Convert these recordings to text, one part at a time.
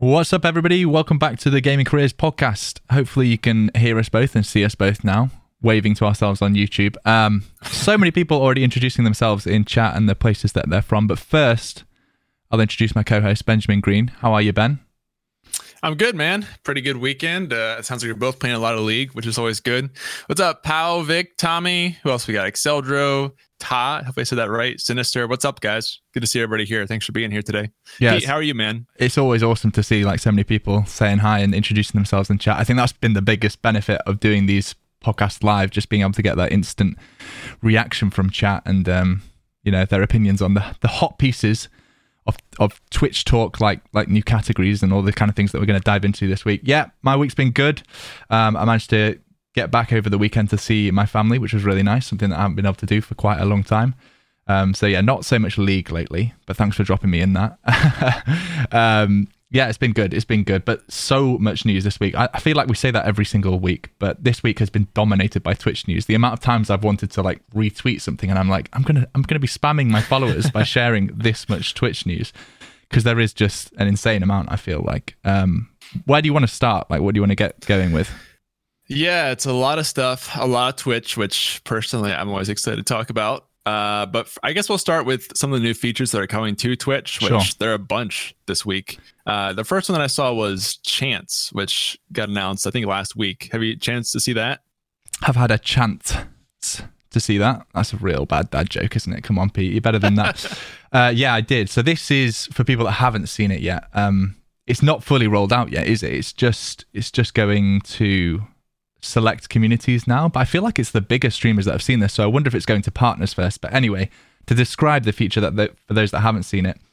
What's up, everybody? Welcome back to the Gaming Careers podcast. Hopefully you can hear us both and see us both now, waving to ourselves on YouTube. So many people already introducing themselves in chat and the places that they're from. But first, I'll introduce my co-host, Benjamin Green. How are you, Ben? I'm good, man. Pretty good weekend. It sounds like you're both playing a lot of League, which is always good. What's up, Pao, Vic, Tommy? Who else we got? Exceldro, Ta. Hope I said that right. Sinister. What's up, guys? Good to see everybody here. Thanks for being here today. Yes. Pete, how are you, man? It's always awesome to see so many people saying hi and introducing themselves in chat. I think that's been the biggest benefit of doing these podcasts live, just being able to get that instant reaction from chat and their opinions on the hot pieces of Twitch talk, like new categories and all the kind of things that we're going to dive into this week. Yeah, my week's been good. I managed to get back over the weekend to see my family, which was really nice, something that I haven't been able to do for quite a long time. So yeah, not so much League lately, but thanks for dropping me in that. Yeah, it's been good, but so much news this week. I feel like we say that every single week, but this week has been dominated by Twitch news. The amount of times I've wanted to retweet something and I'm like, I'm gonna be spamming my followers by sharing this much Twitch news, because there is just an insane amount, I feel like. Where do you want to start? What do you want to get going with? Yeah, it's a lot of stuff, a lot of Twitch, which personally I'm always excited to talk about. But I guess we'll start with some of the new features that are coming to Twitch, which Sure. there are a bunch this week. The first one that I saw was Chance, which got announced, I think, last week. Have you had a chance to see that? I've had a chance to see that. That's a real bad dad joke, isn't it? Come on, Pete, you're better than that. Yeah, I did. So this is for people that haven't seen it yet. It's not fully rolled out yet, is it? It's just going to select communities now, but I feel like it's the bigger streamers that have seen this, so I wonder if it's going to partners first. But anyway, to describe the feature for those that haven't seen it,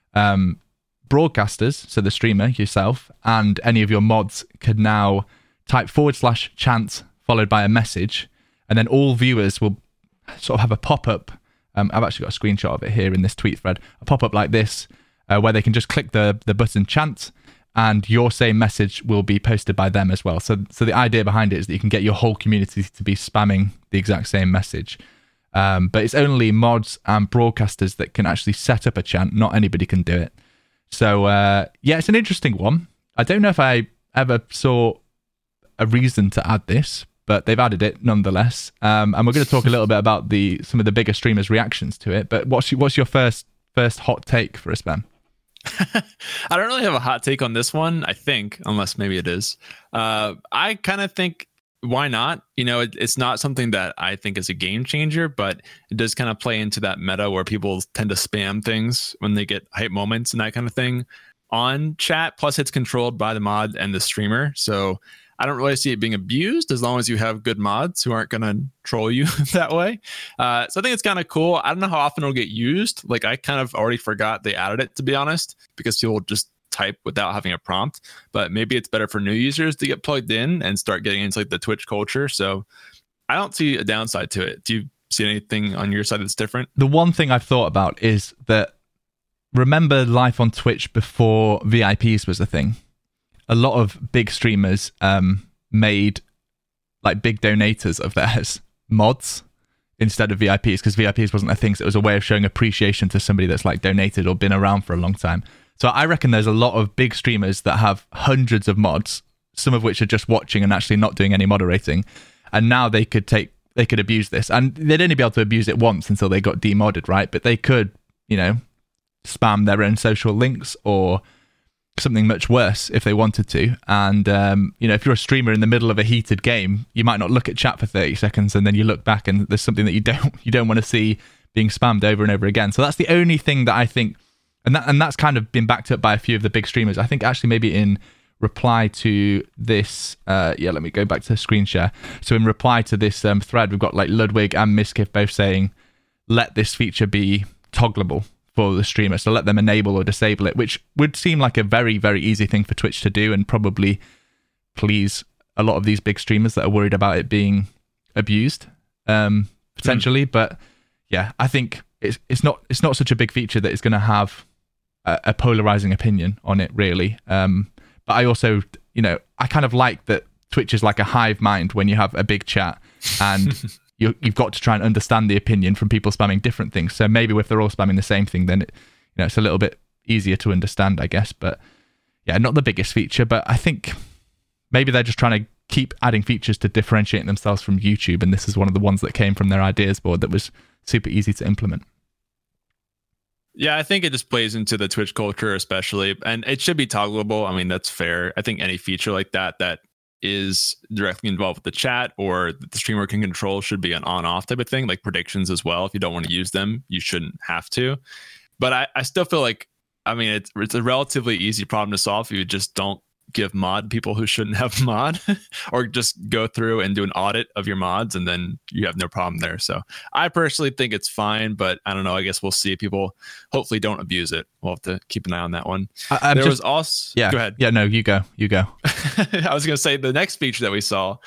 broadcasters, so the streamer, yourself, and any of your mods could now type /chant followed by a message, and then all viewers will sort of have a pop-up. I've actually got a screenshot of it here in this tweet thread, a pop-up like this, where they can just click the button chant, and your same message will be posted by them as well. So the idea behind it is that you can get your whole community to be spamming the exact same message. But it's only mods and broadcasters that can actually set up a chant. Not anybody can do it. So yeah, it's an interesting one. I don't know if I ever saw a reason to add this, but they've added it nonetheless. And we're going to talk a little bit about some of the bigger streamers' reactions to it. But what's your first hot take for us, Ben? I don't really have a hot take on this one, I think, unless maybe it is. I kind of think, why not? It's not something that I think is a game changer, but it does kind of play into that meta where people tend to spam things when they get hype moments and that kind of thing on chat. Plus, it's controlled by the mod and the streamer. So I don't really see it being abused as long as you have good mods who aren't going to troll you that way. So I think it's kind of cool. I don't know how often it'll get used. I kind of already forgot they added it, to be honest, because people just type without having a prompt. But maybe it's better for new users to get plugged in and start getting into the Twitch culture. So I don't see a downside to it. Do you see anything on your side that's different? The one thing I've thought about is that, remember life on Twitch before VIPs was a thing? A lot of big streamers made big donators of theirs mods instead of VIPs, because VIPs wasn't a thing. So it was a way of showing appreciation to somebody that's donated or been around for a long time. So I reckon there's a lot of big streamers that have hundreds of mods, some of which are just watching and actually not doing any moderating. And now they could abuse this, and they'd only be able to abuse it once until they got demodded, right? But they could, spam their own social links or something much worse if they wanted to. And if you're a streamer in the middle of a heated game, you might not look at chat for 30 seconds and then you look back and there's something that you don't want to see being spammed over and over again. So that's the only thing that I think, and that's kind of been backed up by a few of the big streamers. I think actually maybe in reply to this let me go back to the screen share. So in reply to this thread, we've got Ludwig and Miskiff both saying let this feature be toggleable for the streamer, so let them enable or disable it, which would seem like a very, very easy thing for Twitch to do and probably please a lot of these big streamers that are worried about it being abused potentially. But yeah, I think it's not such a big feature that it's going to have a polarizing opinion on it, really. But I also, I kind of like that Twitch is like a hive mind when you have a big chat and you've got to try and understand the opinion from people spamming different things. So maybe if they're all spamming the same thing, then it's a little bit easier to understand, I guess. But yeah, not the biggest feature, but I think maybe they're just trying to keep adding features to differentiate themselves from YouTube, and this is one of the ones that came from their ideas board that was super easy to implement. Yeah, I think it just plays into the Twitch culture, especially, and it should be toggleable. I mean, that's fair. I think any feature like that is directly involved with the chat or that the streamer can control should be an on-off type of thing, like predictions as well. If you don't want to use them, you shouldn't have to. But I still feel like, I mean, it's a relatively easy problem to solve if you just don't give mod people who shouldn't have mod, or just go through and do an audit of your mods, and then you have no problem there. So I personally think it's fine, but I don't know. I guess we'll see. People hopefully don't abuse it. We'll have to keep an eye on that one. Was also... Yeah. Go ahead. Yeah, no, you go. I was going to say the next feature that we saw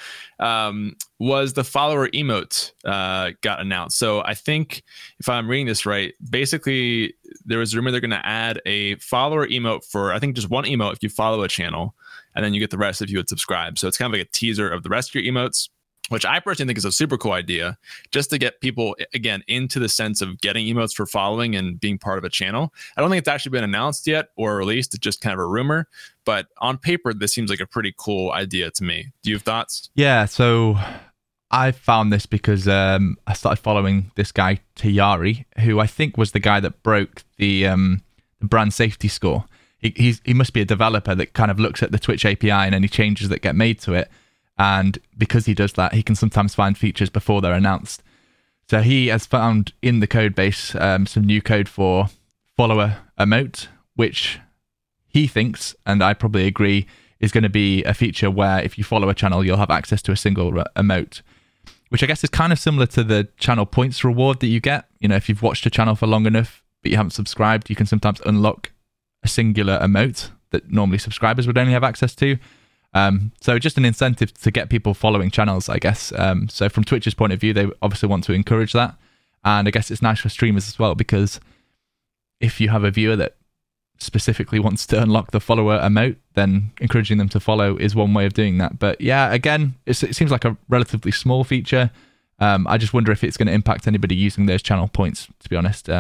was the follower emote got announced. So I think if I'm reading this right, basically there was a rumor they're going to add a follower emote for, I think, just one emote if you follow a channel, and then you get the rest if you would subscribe. So it's kind of like a teaser of the rest of your emotes, which I personally think is a super cool idea, just to get people, again, into the sense of getting emotes for following and being part of a channel. I don't think it's actually been announced yet or released. It's just kind of a rumor. But on paper, this seems like a pretty cool idea to me. Do you have thoughts? Yeah, so I found this because I started following this guy, Tayari, who I think was the guy that broke the brand safety score. He must be a developer that kind of looks at the Twitch API and any changes that get made to it. And because he does that, he can sometimes find features before they're announced. So he has found in the code base some new code for follower emote, which he thinks, and I probably agree, is going to be a feature where if you follow a channel, you'll have access to a single emote, which I guess is kind of similar to the channel points reward that you get. You know, if you've watched a channel for long enough, but you haven't subscribed, you can sometimes unlock a singular emote that normally subscribers would only have access to. So just an incentive to get people following channels, I guess. So from Twitch's point of view, they obviously want to encourage that. And I guess it's nice for streamers as well, because if you have a viewer that specifically wants to unlock the follower emote, then encouraging them to follow is one way of doing that. But yeah, again, it seems like a relatively small feature. I just wonder if it's going to impact anybody using those channel points, to be honest.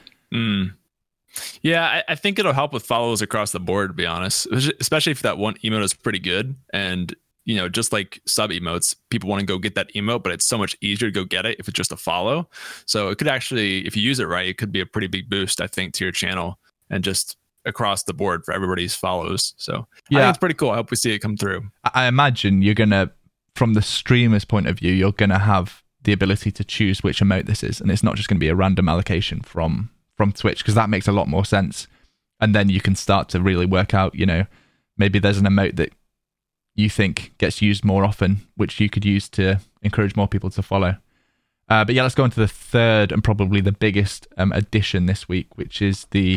Yeah, I think it'll help with follows across the board, to be honest, especially if that one emote is pretty good. And, you know, just like sub emotes, people want to go get that emote, but it's so much easier to go get it if it's just a follow. So it could actually, if you use it right, it could be a pretty big boost, I think, to your channel and just across the board for everybody's follows. So yeah, I think it's pretty cool. I hope we see it come through. I imagine you're going to, from the streamer's point of view, you're going to have the ability to choose which emote this is. And it's not just going to be a random allocation from Twitch, because that makes a lot more sense. And then you can start to really work out, you know, maybe there's an emote that you think gets used more often, which you could use to encourage more people to follow. But yeah, let's go on to the third and probably the biggest addition this week, which is the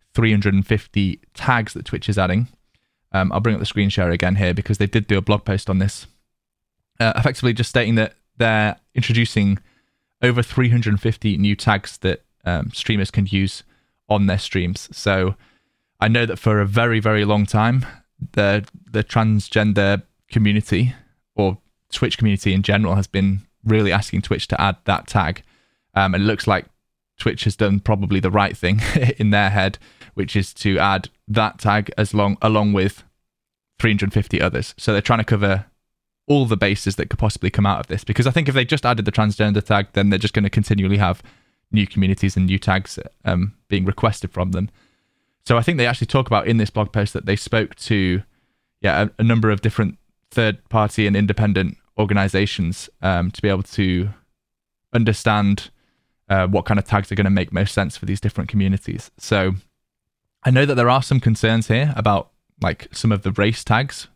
350 tags that Twitch is adding. I'll bring up the screen share again here because they did do a blog post on this, effectively just stating that they're introducing over 350 new tags that streamers can use on their streams. So I know that for a very, very long time, the transgender community, or Twitch community in general, has been really asking Twitch to add that tag. And it looks like Twitch has done probably the right thing in their head, which is to add that tag along with 350 others. So they're trying to cover all the bases that could possibly come out of this, because I think if they just added the transgender tag, then they're just going to continually have new communities and new tags being requested from them. So I think they actually talk about in this blog post that they spoke to a number of different third-party and independent organizations to be able to understand what kind of tags are going to make most sense for these different communities. So I know that there are some concerns here about like some of the race tags,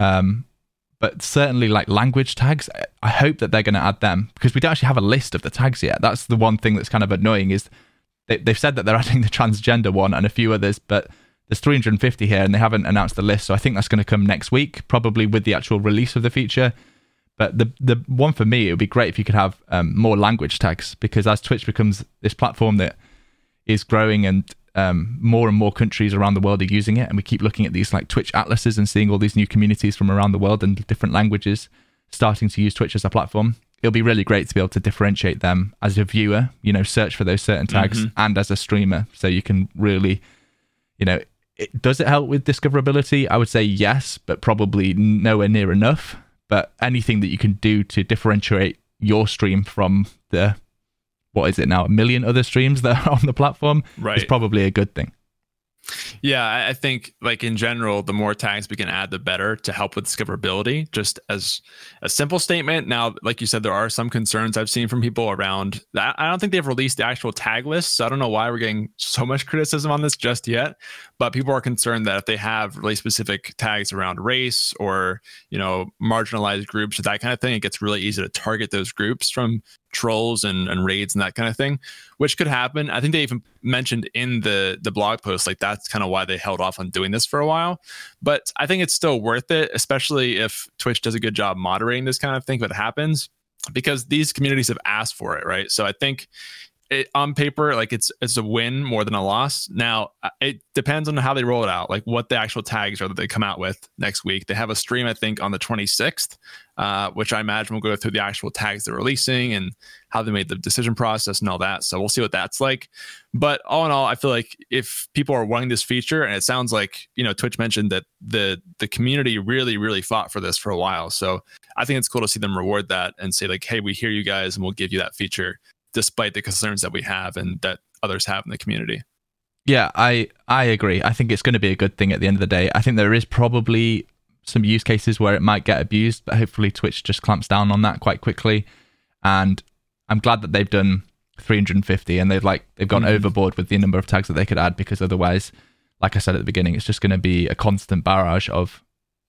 but certainly like language tags, I hope that they're going to add them, because we don't actually have a list of the tags yet. That's the one thing that's kind of annoying, is they've said that they're adding the transgender one and a few others, but there's 350 here and they haven't announced the list. So I think that's going to come next week, probably with the actual release of the feature. But the one for me, it would be great if you could have more language tags, because as Twitch becomes this platform that is growing and more and more countries around the world are using it, and we keep looking at these like Twitch atlases and seeing all these new communities from around the world and different languages starting to use Twitch as a platform, it'll be really great to be able to differentiate them as a viewer, you know, search for those certain tags, and as a streamer, so you can really, you know, Does it help with discoverability? I would say yes, but probably nowhere near enough. But anything that you can do to differentiate your stream from the, what is it now, 1 million other streams that are on the platform, is probably a good thing. Yeah, I think like in general, the more tags we can add, the better to help with discoverability, just as a simple statement. Now, like you said, there are some concerns I've seen from people around that. I don't think they've released the actual tag list, so I don't know why we're getting so much criticism on this just yet. But people are concerned that if they have really specific tags around race or, you know, marginalized groups or that kind of thing, it gets really easy to target those groups from trolls and raids and that kind of thing, which could happen. I think they even mentioned in the blog post, like that's kind of why they held off on doing this for a while. But I think it's still worth it, especially if Twitch does a good job moderating this kind of thing if it happens, because these communities have asked for it, right? So I think on paper, like it's a win more than a loss. Now, it depends on how they roll it out, like what the actual tags are that they come out with next week. They have a stream, I think, on the 26th, which I imagine will go through the actual tags they're releasing and how they made the decision process and all that. So we'll see what that's like. But all in all, I feel like if people are wanting this feature, and it sounds like, you know, Twitch mentioned that the community really, really fought for this for a while. So I think it's cool to see them reward that and say like, hey, we hear you guys and we'll give you that feature, despite the concerns that we have and that others have in the community. Yeah, I agree. I think it's going to be a good thing at the end of the day. I think there is probably some use cases where it might get abused, but hopefully Twitch just clamps down on that quite quickly. And I'm glad that they've done 350 and they've gone overboard with the number of tags that they could add, because otherwise, like I said at the beginning, it's just going to be a constant barrage of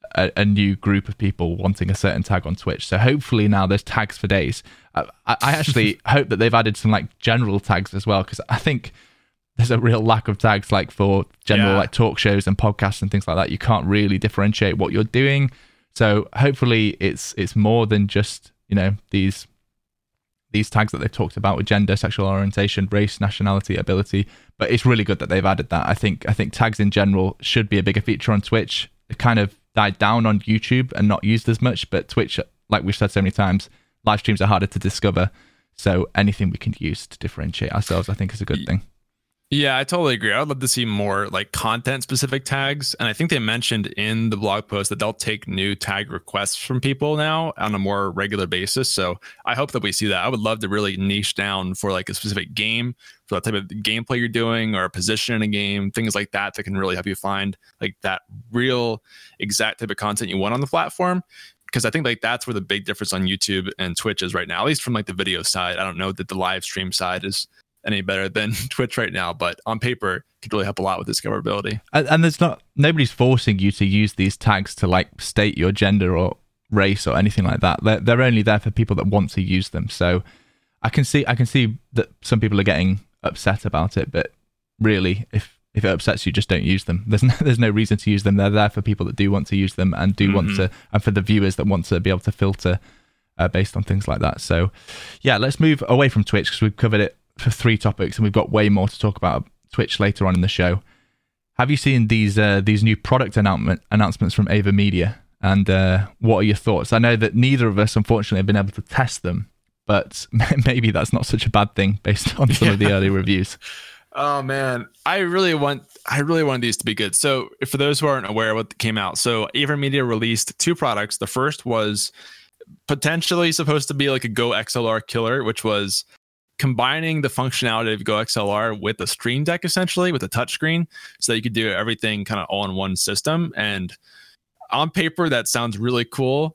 a new group of people wanting a certain tag on Twitch. So hopefully now there's tags for days. I actually hope that they've added some like general tags as well, because I think there's a real lack of tags like for general like talk shows and podcasts and things like that. You can't really differentiate what you're doing. So hopefully it's more than just, you know, these tags that they've talked about with gender, sexual orientation, race, nationality, ability. But it's really good that they've added that. I think tags in general should be a bigger feature on Twitch. It kind of died down on YouTube and not used as much, but Twitch, like we've said so many times, live streams are harder to discover. So anything we can use to differentiate ourselves, I think, is a good thing. Yeah, I totally agree. I'd love to see more like content specific tags. And I think they mentioned in the blog post that they'll take new tag requests from people now on a more regular basis. So I hope that we see that. I would love to really niche down for like a specific game, for that type of gameplay you're doing, or a position in a game, things like that can really help you find like that real exact type of content you want on the platform. Because I think like that's where the big difference on YouTube and Twitch is right now, at least from like the video side. I don't know that the live stream side is any better than Twitch right now, but on paper it could really help a lot with discoverability. And there's nobody's forcing you to use these tags to like state your gender or race or anything like that. They're only there for people that want to use them. So I can see that some people are getting upset about it, but really, if it upsets you, just don't use them. There's no reason to use them. They're there for people that do want to use them and do want to, and for the viewers that want to be able to filter based on things like that. So yeah, let's move away from Twitch, because we've covered it for 3 topics and we've got way more to talk about Twitch later on in the show. Have you seen these new product announcements from Ava Media, and what are your thoughts? I know that neither of us unfortunately have been able to test them, but maybe that's not such a bad thing based on some of the early reviews. Oh man, I really want these to be good. So for those who aren't aware of what came out, so Ava Media released 2 products. The first was potentially supposed to be like a Go XLR killer, which was combining the functionality of Go XLR with a Stream Deck, essentially with a touchscreen, so that you could do everything kind of all in one system. And on paper, that sounds really cool.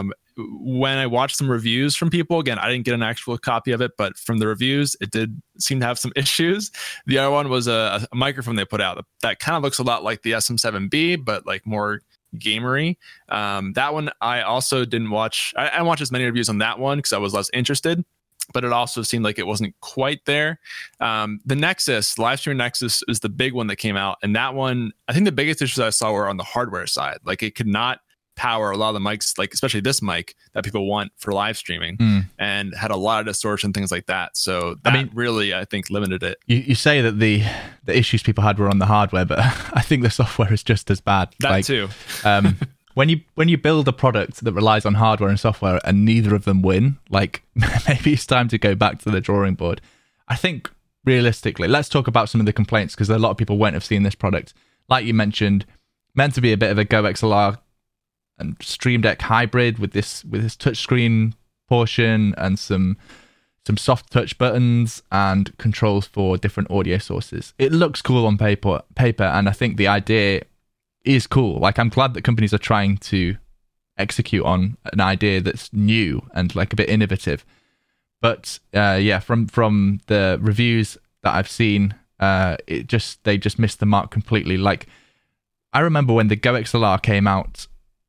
When I watched some reviews from people, again, I didn't get an actual copy of it, but from the reviews, it did seem to have some issues. The other one was a microphone they put out that kind of looks a lot like the SM7B, but like more gamery. That one I also didn't watch. I didn't watch as many reviews on that one because I was less interested, but it also seemed like it wasn't quite there. The Nexus, Livestream Nexus, is the big one that came out. And that one, I think the biggest issues I saw were on the hardware side. Like it could not power a lot of the mics, like especially this mic that people want for live streaming, and had a lot of distortion, things like that. So that really, I think, limited it. You say that the issues people had were on the hardware, but I think the software is just as bad. That too. When you build a product that relies on hardware and software and neither of them win, like maybe it's time to go back to the drawing board. I think realistically, let's talk about some of the complaints, because a lot of people won't have seen this product. like you mentioned, meant to be a bit of a Go XLR and Stream Deck hybrid with this touchscreen portion and some soft touch buttons and controls for different audio sources. It looks cool on paper, and I think the idea is cool. Like, I'm glad that companies are trying to execute on an idea that's new and like a bit innovative. But from the reviews that I've seen, they just missed the mark completely. Like, I remember when the Go XLR came out,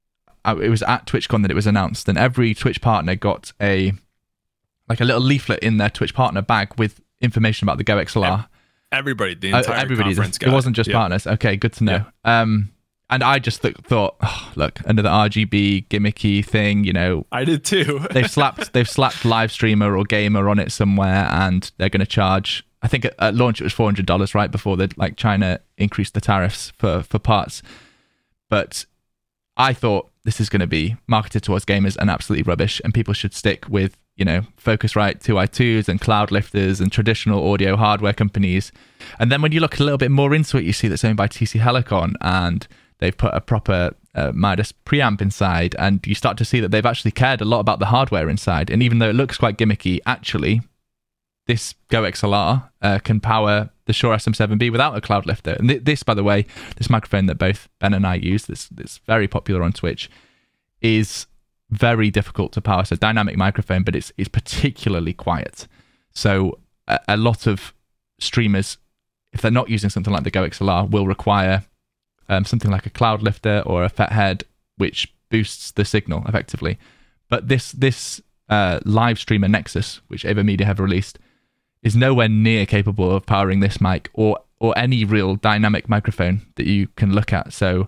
it was at TwitchCon that it was announced, and every Twitch partner got a little leaflet in their Twitch partner bag with information about the Go XLR. Everybody, the entire conference got it. wasn't just partners. Okay, good to know. Yeah. And I just thought, oh, look, another RGB gimmicky thing, you know. I did too. they've slapped live streamer or gamer on it somewhere, and they're going to charge. I think at launch it was $400, right, before China increased the tariffs for parts. But I thought this is going to be marketed towards gamers and absolutely rubbish, and people should stick with, you know, Focusrite 2i2s and Cloudlifters and traditional audio hardware companies. And then when you look a little bit more into it, you see that's owned by TC Helicon, and they've put a proper Midas preamp inside, and you start to see that they've actually cared a lot about the hardware inside. And even though it looks quite gimmicky, actually, this Go XLR can power the Shure SM7B without a Cloudlifter. And this, by the way, this microphone that both Ben and I use, that's very popular on Twitch, is very difficult to power. It's a dynamic microphone, but it's particularly quiet. So a lot of streamers, if they're not using something like the Go XLR, will require something like a Cloudlifter or a Fathead, which boosts the signal effectively. But this live streamer Nexus, which AverMedia have released, is nowhere near capable of powering this mic or any real dynamic microphone that you can look at. So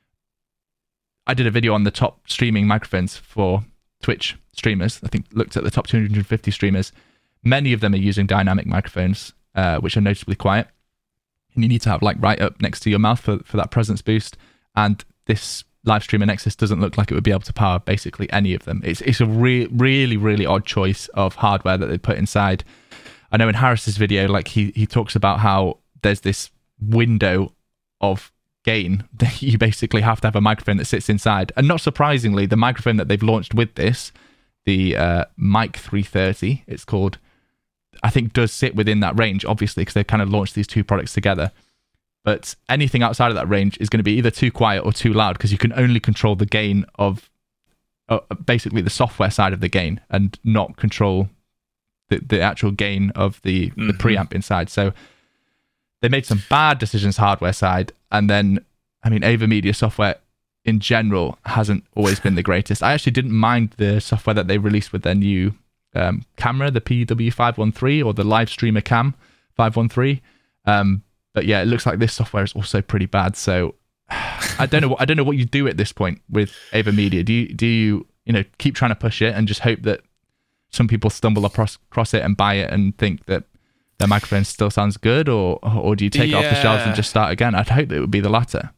I did a video on the top streaming microphones for Twitch streamers. I think looked at the top 250 streamers. Many of them are using dynamic microphones, which are noticeably quiet. And you need to have like right up next to your mouth for that presence boost. And this live streamer Nexus doesn't look like it would be able to power basically any of them. It's a really, really odd choice of hardware that they put inside. I know in Harris's video, like he talks about how there's this window of gain that you basically have to have a microphone that sits inside. And not surprisingly, the microphone that they've launched with this, the Mic 330, it's called, I think does sit within that range, obviously, because they've kind of launched these two products together. But anything outside of that range is going to be either too quiet or too loud, because you can only control the gain of basically the software side of the gain and not control the actual gain of the preamp inside. So they made some bad decisions hardware side. And then, I mean, AverMedia software in general hasn't always been the greatest. I actually didn't mind the software that they released with their new camera, the PW513 or the live streamer cam 513. But yeah, it looks like this software is also pretty bad. So I don't know what you do at this point with AverMedia. Do you keep trying to push it and just hope that some people stumble across it and buy it and think that their microphone still sounds good, or do you take it off the shelves and just start again? I'd hope that it would be the latter.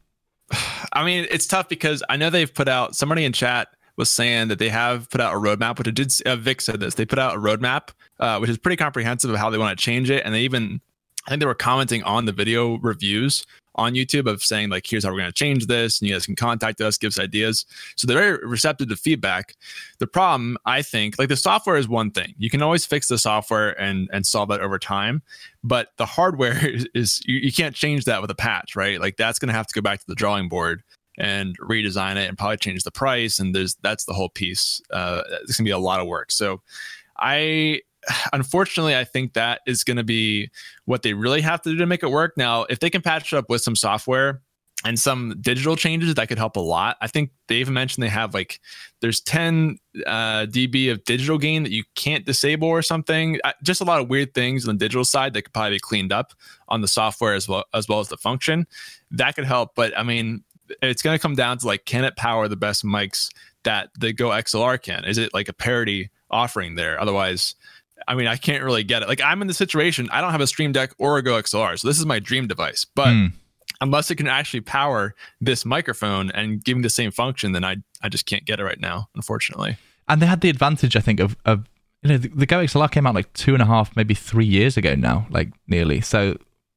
I mean, it's tough because I know they've put out, somebody in chat was saying that they have put out a roadmap, which it did. Vic said this. They put out a roadmap, which is pretty comprehensive of how they want to change it. And they even, I think they were commenting on the video reviews on YouTube of saying like, here's how we're going to change this. And you guys can contact us, give us ideas. So they're very receptive to feedback. The problem, I think, like the software is one thing. You can always fix the software and solve that over time. But the hardware is you can't change that with a patch, right? Like that's going to have to go back to the drawing board and redesign it and probably change the price. And that's the whole piece. It's gonna be a lot of work. So unfortunately, I think that is going to be what they really have to do to make it work. Now, if they can patch it up with some software and some digital changes, that could help a lot. I think they even mentioned they have there's 10 dB of digital gain that you can't disable or something. Just a lot of weird things on the digital side that could probably be cleaned up on the software as well as the function. That could help. But I mean, it's going to come down to can it power the best mics that the Go XLR can? Is it like a parity offering there? Otherwise, I mean, I can't really get it. Like I'm in the situation, I don't have a Stream Deck or a Go XLR. So this is my dream device. But unless it can actually power this microphone and give me the same function, then I just can't get it right now, unfortunately. And they had the advantage, I think, of the Go XLR came out 2.5, maybe 3 years ago now, nearly. So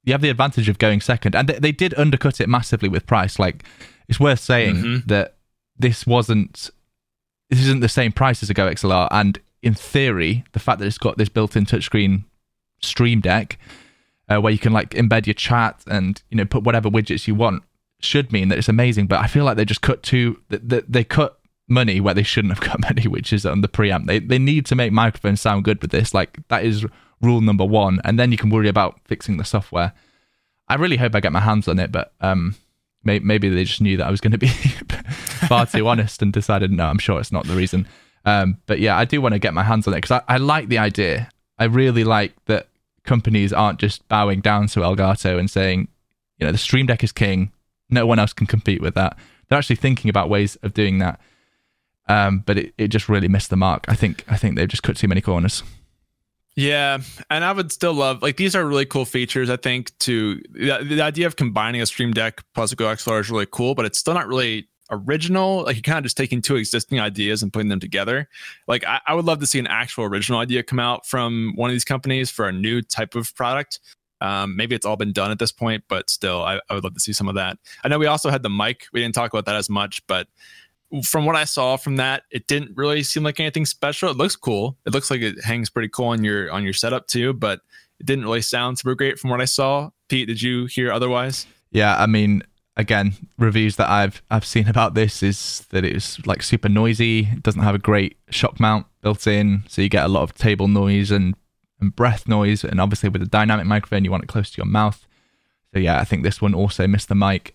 you have the advantage of going second, and they did undercut it massively with price. Like, it's worth saying that this isn't the same price as a Go XLR, and in theory, the fact that it's got this built-in touchscreen Stream Deck, where you can like embed your chat and put whatever widgets you want, should mean that it's amazing. But I feel like they just they cut money where they shouldn't have cut money, which is on the preamp. They need to make microphones sound good with this. Like, that is rule number one, and then you can worry about fixing the software. I really hope I get my hands on it, but maybe they just knew that I was going to be far too honest and decided, no, I'm sure it's not the reason. But yeah, I do want to get my hands on it because I like the idea. I really like that companies aren't just bowing down to Elgato and saying, the Stream Deck is king, no one else can compete with that. They're actually thinking about ways of doing that. But it just really missed the mark. I think they've just cut too many corners. Yeah, and I would still love, like, these are really cool features. I think the idea of combining a Stream Deck plus a Go XLR is really cool, but it's still not really original. Like, you're kind of just taking two existing ideas and putting them together. Like, I would love to see an actual original idea come out from one of these companies for a new type of product. Maybe it's all been done at this point, but still, I would love to see some of that. I know we also had the mic. We didn't talk about that as much, but from what I saw from that, it didn't really seem like anything special. It looks cool. It looks like it hangs pretty cool on your setup too, but it didn't really sound super great from what I saw. Pete, did you hear otherwise? Yeah, I mean, again, reviews that I've seen about this is that it's like super noisy. It doesn't have a great shock mount built in, so you get a lot of table noise and breath noise. And obviously, with a dynamic microphone, you want it close to your mouth. So yeah, I think this one also missed the mark.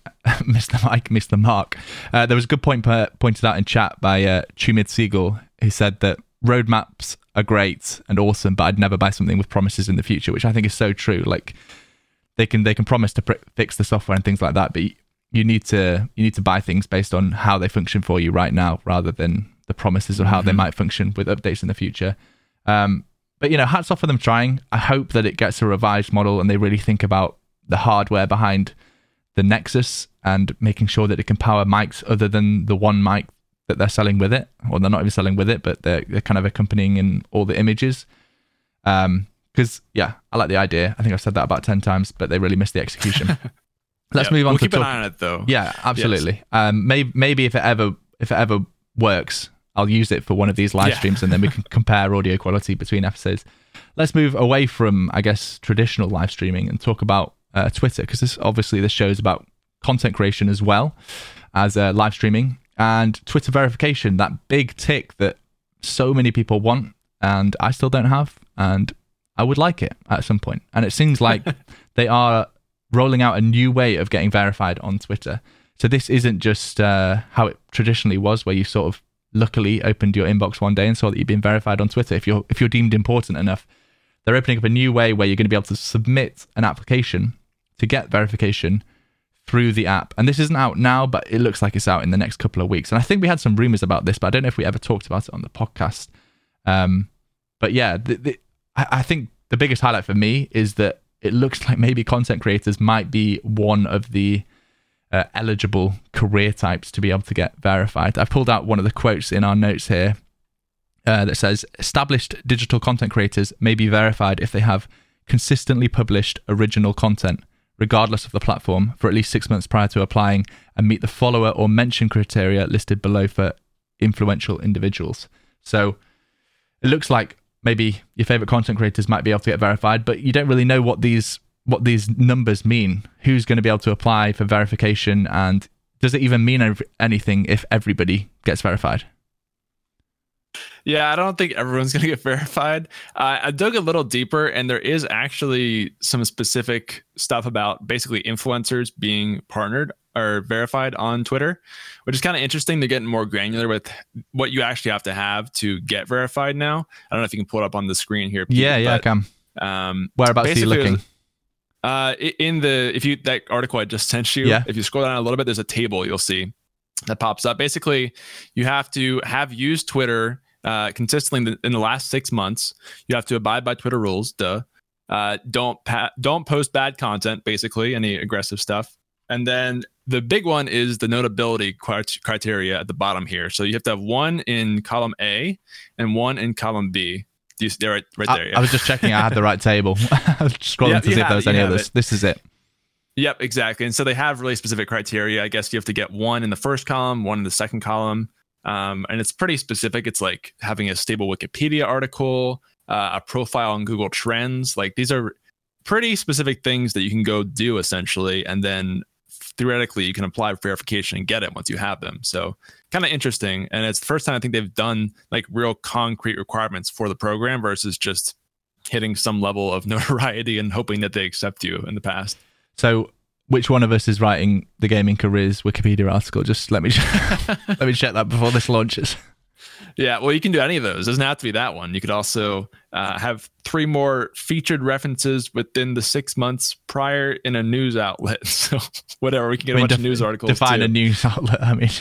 There was a good point pointed out in chat by Chumid Siegel, who said that roadmaps are great and awesome, but I'd never buy something with promises in the future, which I think is so true. Like, they can promise to fix the software and things like that, but you need to buy things based on how they function for you right now, rather than the promises of how they might function with updates in the future. But hats off for them trying. I hope that it gets a revised model and they really think about the hardware behind the Nexus and making sure that it can power mics other than the one mic that they're selling with it, or they're not even selling with it, but they're kind of accompanying in all the images. Because I like the idea. I think I've said that about 10 times, but they really missed the execution. Let's move on. We'll keep an eye on it though. Yeah, absolutely. Yes. Maybe if it ever works, I'll use it for one of these live streams, and then we can compare audio quality between episodes. Let's move away from, I guess, traditional live streaming and talk about Twitter, because this show is about content creation as well as live streaming and Twitter verification, that big tick that so many people want and I still don't have, and I would like it at some point. And it seems like they are rolling out a new way of getting verified on Twitter. So this isn't just how it traditionally was, where you sort of luckily opened your inbox one day and saw that you've been verified on Twitter. If you're deemed important enough, they're opening up a new way where you're going to be able to submit an application to get verification through the app. And this isn't out now, but it looks like it's out in the next couple of weeks. And I think we had some rumors about this, but I don't know if we ever talked about it on the podcast. But yeah, I think the biggest highlight for me is that it looks like maybe content creators might be one of the eligible career types to be able to get verified. I've pulled out one of the quotes in our notes here that says, established digital content creators may be verified if they have consistently published original content, regardless of the platform, for at least 6 months prior to applying, and meet the follower or mention criteria listed below for influential individuals. So it looks like maybe your favorite content creators might be able to get verified, but you don't really know what these numbers mean. Who's going to be able to apply for verification, and does it even mean anything if everybody gets verified? Yeah, I don't think everyone's going to get verified. I dug a little deeper, and there is actually some specific stuff about basically influencers being partnered or verified on Twitter, which is kind of interesting. They're getting more granular with what you actually have to get verified now. I don't know if you can pull it up on the screen here, Pete, I can. Whereabouts are you looking? That article I just sent you, if you scroll down a little bit, there's a table you'll see that pops up. Basically, you have to have used Twitter consistently in the last 6 months. You have to abide by Twitter rules. Don't post bad content, basically any aggressive stuff. And then the big one is the notability criteria at the bottom here. So you have to have one in column A and one in column B. They're right there. Yeah. I was just checking I had the right table. I was scrolling to see if there was any others. This is it. Yep, exactly. And so they have really specific criteria. I guess you have to get one in the first column, one in the second column. And it's pretty specific. It's like having a stable Wikipedia article, a profile on Google Trends. Like these are pretty specific things that you can go do essentially. And then theoretically you can apply for verification and get it once you have them. So kind of interesting. And it's the first time I think they've done like real concrete requirements for the program versus just hitting some level of notoriety and hoping that they accept you in the past. So which one of us is writing the Gaming Careers Wikipedia article? Just let me let me check that before this launches. Yeah, well, you can do any of those. It doesn't have to be that one. You could also have 3 more featured references within the 6 months prior in a news outlet. So whatever, we can get a bunch of news articles. Define a news outlet. I mean,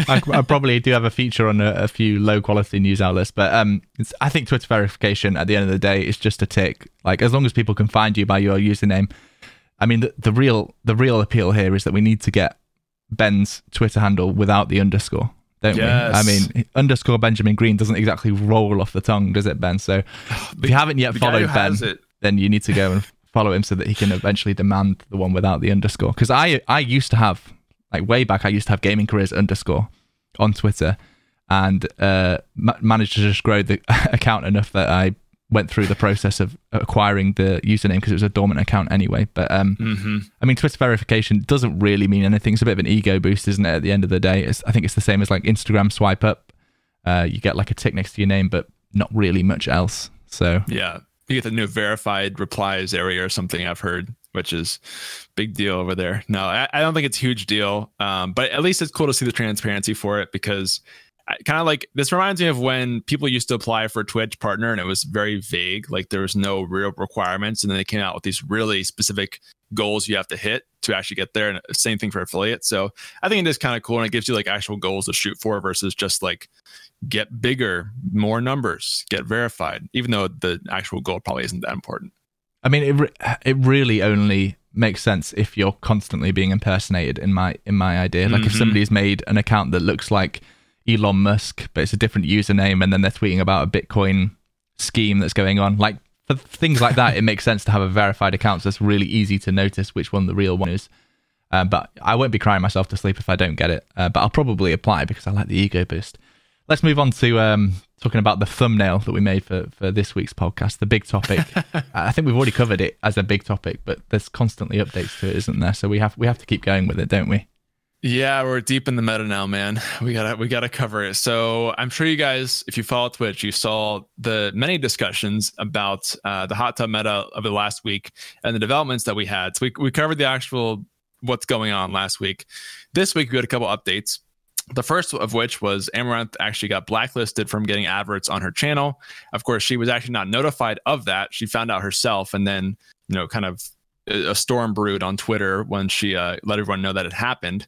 I probably do have a feature on a few low quality news outlets, but I think Twitter verification at the end of the day is just a tick. Like as long as people can find you by your username. I mean, the real appeal here is that we need to get Ben's Twitter handle without the underscore, don't we? I mean, underscore Benjamin Green doesn't exactly roll off the tongue, does it, Ben? So if you haven't yet followed Ben, then you need to go and follow him so that he can eventually demand the one without the underscore. Because I used to have, like way back, I used to have Gaming Careers underscore on Twitter and managed to just grow the account enough that I went through the process of acquiring the username because it was a dormant account anyway. But I mean, Twitter verification doesn't really mean anything. It's a bit of an ego boost, isn't it? At the end of the day, I think it's the same as like Instagram swipe up. You get like a tick next to your name, but not really much else. So yeah, you get the new verified replies area or something I've heard, which is big deal over there. No, I don't think it's a huge deal, but at least it's cool to see the transparency for it because kind of like this reminds me of when people used to apply for a Twitch partner and it was very vague, like there was no real requirements, and then they came out with these really specific goals you have to hit to actually get there, and same thing for affiliate. So I think it is kind of cool, and it gives you like actual goals to shoot for versus just like get bigger, more numbers, get verified, even though the actual goal probably isn't that important. I mean, it really only makes sense if you're constantly being impersonated in my idea. Like if somebody's made an account that looks like Elon Musk, but it's a different username, and then they're tweeting about a Bitcoin scheme that's going on. Like for things like that, it makes sense to have a verified account, so it's really easy to notice which one the real one is. But I won't be crying myself to sleep if I don't get it. But I'll probably apply because I like the ego boost. Let's move on to talking about the thumbnail that we made for this week's podcast, the big topic. I think we've already covered it as a big topic, but there's constantly updates to it, isn't there? So we have to keep going with it, don't we? Yeah, we're deep in the meta now, man. We gotta cover it. So I'm sure you guys, if you follow Twitch, you saw the many discussions about the hot tub meta of the last week and the developments that we had. So we covered the actual what's going on last week. This week we had a couple updates. The first of which was Amouranth actually got blacklisted from getting adverts on her channel. Of course, she was actually not notified of that. She found out herself, and then kind of a storm brewed on Twitter when she let everyone know that it happened.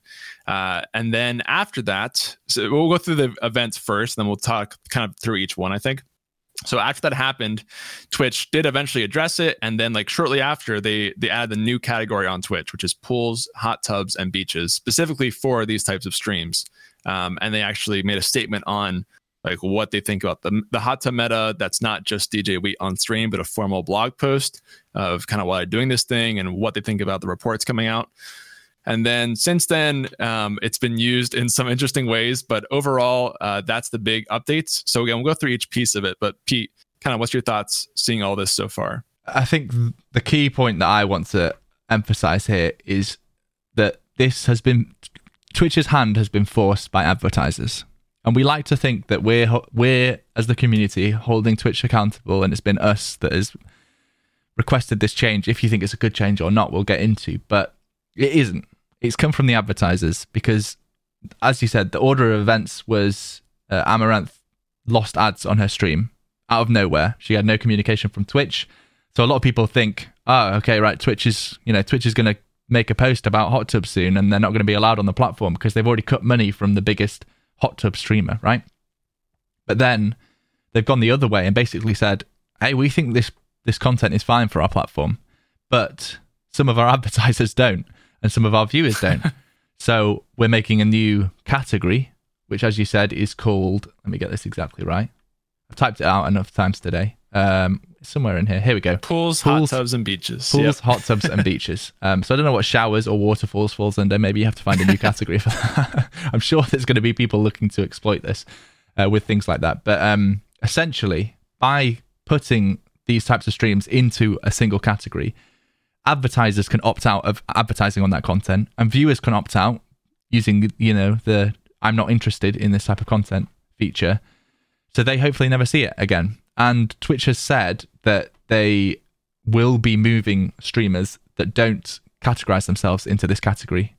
And then after that, so we'll go through the events first, and then we'll talk kind of through each one, I think. So after that happened, Twitch did eventually address it. And then like shortly after, they added a new category on Twitch, which is pools, hot tubs, and beaches, specifically for these types of streams. And they actually made a statement on like what they think about the hot tub meta. That's not just DJ Wheat on stream, but a formal blog post of kind of why they're doing this thing and what they think about the reports coming out. And then since then, it's been used in some interesting ways, but overall, that's the big updates. So again, we'll go through each piece of it, but Pete, kind of what's your thoughts seeing all this so far? I think the key point that I want to emphasize here is that Twitch's hand has been forced by advertisers. And we like to think that we're as the community holding Twitch accountable, and it's been us that has requested this change. If you think it's a good change or not, we'll get into, but it isn't. It's come from the advertisers because, as you said, the order of events was Amouranth lost ads on her stream out of nowhere. She had no communication from Twitch. So a lot of people think, oh, okay, right, Twitch is going to make a post about hot tubs soon, and they're not going to be allowed on the platform because they've already cut money from the biggest hot tub streamer, right? But then they've gone the other way and basically said, hey, we think this content is fine for our platform, but some of our advertisers don't, and some of our viewers don't. So we're making a new category, which, as you said, is called, let me get this exactly right. I've typed it out enough times today. Somewhere in here. Here we go. Pools, hot tubs, and beaches. Pools, hot tubs, and beaches. So I don't know what showers or waterfalls falls under. Maybe you have to find a new category for that. I'm sure there's going to be people looking to exploit this with things like that. But essentially, by putting these types of streams into a single category, advertisers can opt out of advertising on that content, and viewers can opt out using, the I'm not interested in this type of content feature. So they hopefully never see it again. And Twitch has said that they will be moving streamers that don't categorize themselves into this category.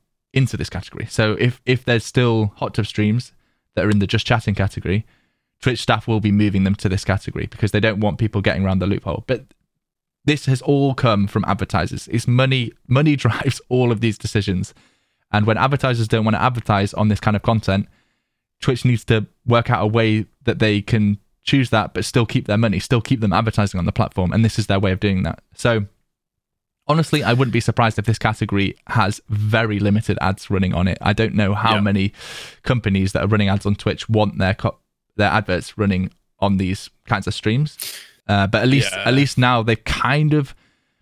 So if there's still hot tub streams that are in the just chatting category, Twitch staff will be moving them to this category because they don't want people getting around the loophole. But this has all come from advertisers. It's money drives all of these decisions. And when advertisers don't want to advertise on this kind of content, Twitch needs to work out a way that they can choose that, but still keep their money, still keep them advertising on the platform. And this is their way of doing that. So honestly, I wouldn't be surprised if this category has very limited ads running on it. I don't know how many companies that are running ads on Twitch want their adverts running on these kinds of streams. But at least now they've kind of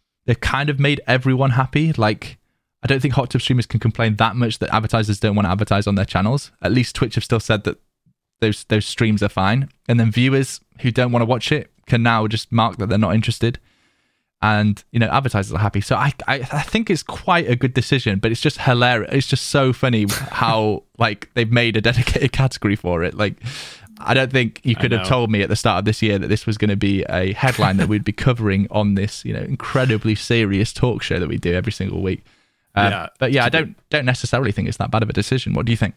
made everyone happy. Like, I don't think hot tub streamers can complain that much that advertisers don't want to advertise on their channels. At least Twitch have still said that those streams are fine. And then viewers who don't want to watch it can now just mark that they're not interested. And, advertisers are happy. So I think it's quite a good decision, but it's just hilarious. It's just so funny how, they've made a dedicated category for it. I don't think you could have told me at the start of this year that this was going to be a headline that we'd be covering on this, incredibly serious talk show that we do every single week. But I don't necessarily think it's that bad of a decision. What do you think?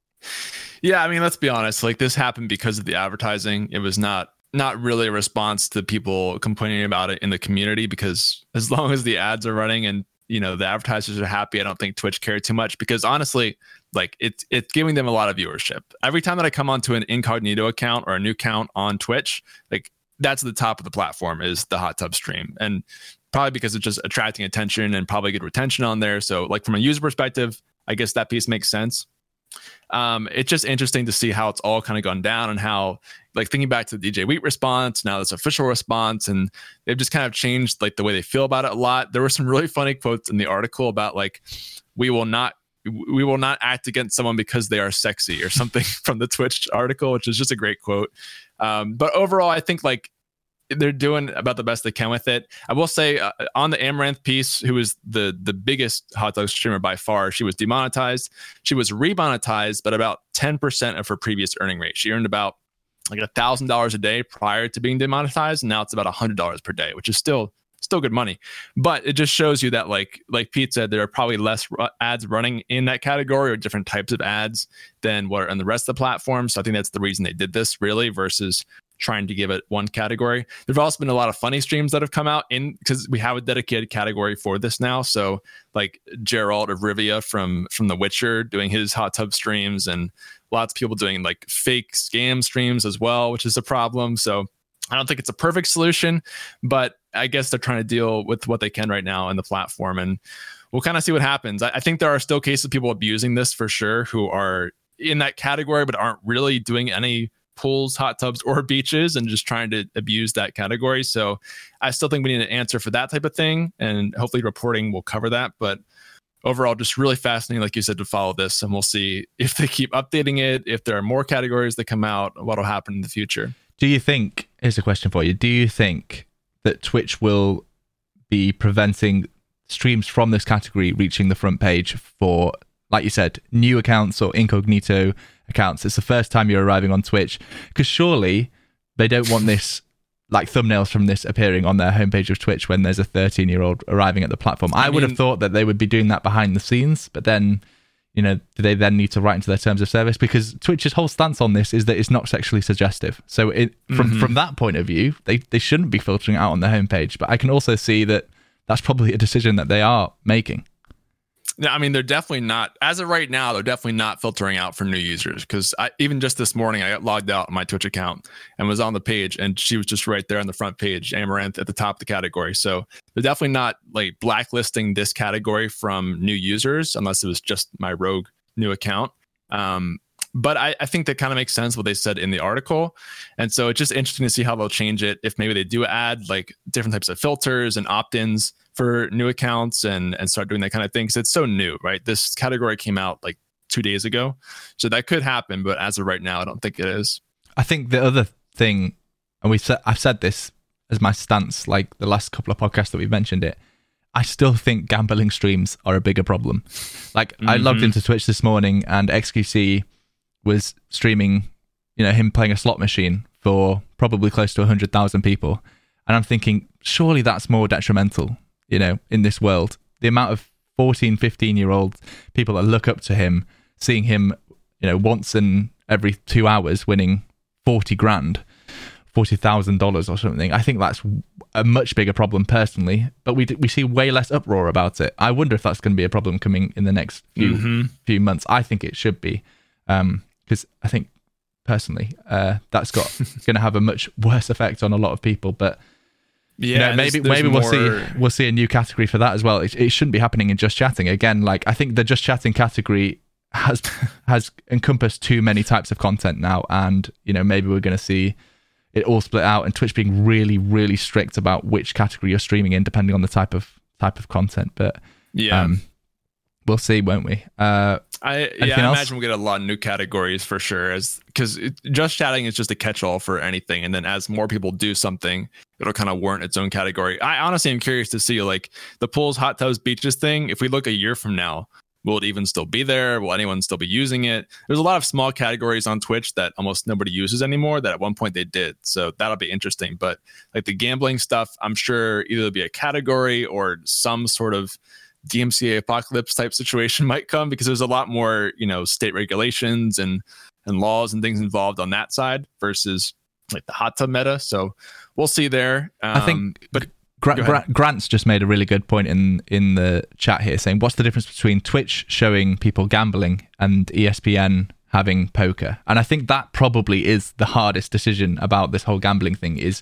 Yeah, I mean, let's be honest. This happened because of the advertising. It was not really a response to people complaining about it in the community, because as long as the ads are running and, the advertisers are happy, I don't think Twitch cared too much, because honestly, it's giving them a lot of viewership. Every time that I come onto an incognito account or a new account on Twitch, that's at the top of the platform is the hot tub stream. And probably because it's just attracting attention and probably good retention on there. So from a user perspective, I guess that piece makes sense. It's just interesting to see how it's all kind of gone down, and how, thinking back to the DJ Wheat response, now this official response, and they've just kind of changed the way they feel about it a lot. There were some really funny quotes in the article about we will not act against someone because they are sexy or something from the Twitch article, which is just a great quote. But overall, I think they're doing about the best they can with it. I will say on the Amaranth piece, who is the biggest hot dog streamer by far, she was demonetized. She was remonetized, but about 10% of her previous earning rate. She earned about $1,000 a day prior to being demonetized, and now it's about $100 per day, which is still good money. But it just shows you that like Pete said, there are probably less ads running in that category, or different types of ads, than what are on the rest of the platform. So I think that's the reason they did this, really, versus trying to give it one category. There've also been a lot of funny streams that have come out because we have a dedicated category for this now. So Geralt of Rivia from The Witcher doing his hot tub streams, and lots of people doing fake scam streams as well, which is a problem. So I don't think it's a perfect solution, but I guess they're trying to deal with what they can right now in the platform, and we'll kind of see what happens. I think there are still cases of people abusing this for sure, who are in that category but aren't really doing any pools, hot tubs, or beaches, and just trying to abuse that category. So I still think we need an answer for that type of thing, and hopefully reporting will cover that. But overall, just really fascinating, like you said, to follow this, and we'll see if they keep updating it, if there are more categories that come out, what will happen in the future. Do you think, here's a question for you, do you think that Twitch will be preventing streams from this category reaching the front page for, like you said, new accounts or incognito accounts? It's the first time you're arriving on Twitch, because surely they don't want this, thumbnails from this appearing on their homepage of Twitch when there's a 13-year-old arriving at the platform. I would have thought that they would be doing that behind the scenes, but then, do they then need to write into their terms of service? Because Twitch's whole stance on this is that it's not sexually suggestive. So from that point of view, they shouldn't be filtering it out on their homepage. But I can also see that that's probably a decision that they are making. Yeah, I mean, they're definitely not, as of right now, they're definitely not filtering out for new users, because even just this morning, I got logged out on my Twitch account and was on the page, and she was just right there on the front page, Amaranth at the top of the category. So they're definitely not blacklisting this category from new users, unless it was just my rogue new account. But I think that kind of makes sense what they said in the article. And so it's just interesting to see how they'll change it. If maybe they do add like different types of filters and opt-ins for new accounts and start doing that kind of thing. Because it's so new, right? This category came out like 2 days ago. So that could happen. But as of right now, I don't think it is. I think the other thing, and I've said this as my stance, like the last couple of podcasts that we've mentioned it, I still think gambling streams are a bigger problem. Like I logged into Twitch this morning and XQC was streaming, him playing a slot machine for probably close to 100,000 people. And I'm thinking, surely that's more detrimental, in this world. The amount of 14, 15-year-old people that look up to him, seeing him, once in every 2 hours winning 40 grand, $40,000 or something. I think that's a much bigger problem personally, but we see way less uproar about it. I wonder if that's going to be a problem coming in the next few months. I think it should be, because I think personally that's going to have a much worse effect on a lot of people. But maybe we'll see a new category for that as well. It shouldn't be happening in just chatting again. Like I think the just chatting category has encompassed too many types of content now, and maybe we're going to see it all split out, and Twitch being really, really strict about which category you're streaming in, depending on the type of content. But we'll see, won't we? I imagine we'll get a lot of new categories for sure, because just chatting is just a catch-all for anything, and then as more people do something, it'll kind of warrant its own category. I honestly am curious to see like the pools, hot tubs, beaches thing. If we look a year from now, will it even still be there? Will anyone still be using it? There's a lot of small categories on Twitch that almost nobody uses anymore that at one point they did. So that'll be interesting. But like the gambling stuff, I'm sure either there'll be a category or some sort of DMCA apocalypse type situation might come, because there's a lot more, state regulations and laws and things involved on that side versus like the hot tub meta. So we'll see there. I think, but Grant's just made a really good point in the chat here, saying, what's the difference between Twitch showing people gambling and ESPN having poker? And I think that probably is the hardest decision about this whole gambling thing, is